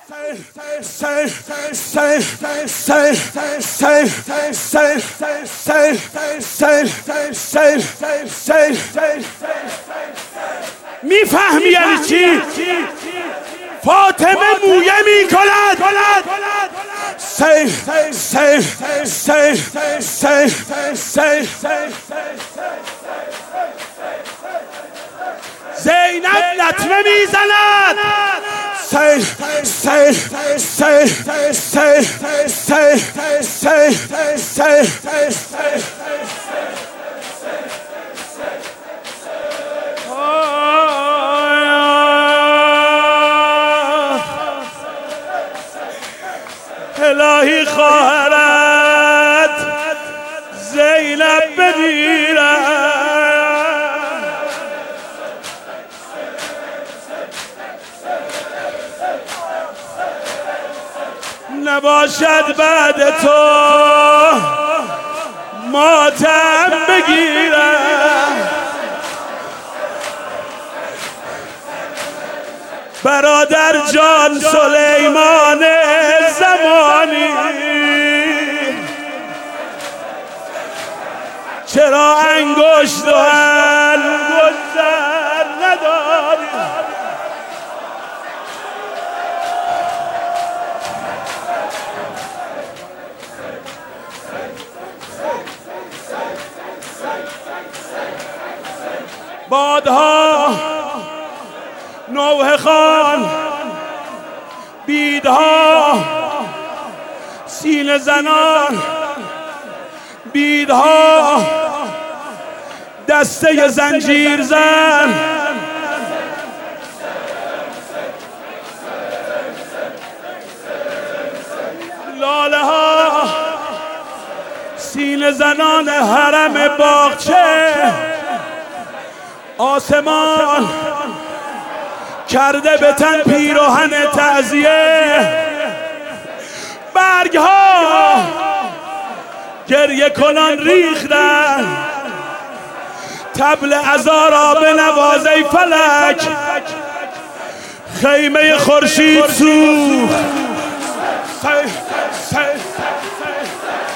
میفهمی یعنی چی؟ فاطمه مویه میکند زینب لطمه میزند الهی خواهرت زینب بمیرد نباشد بعد تو ماتم بگیرم برادر جان سلیمان زمانی چرا انگشت و انگشت نداری بادها نوحه خان بیدها سینه زنان بیدها دسته زنجیر زن لاله ها سینه زنان حرم باغچه آسمان کرده به تن پیراهن تعزیه برگ ها گریه کنان ریختن طبل عزا را به نواز ای فلک خیمه خورشید سوخت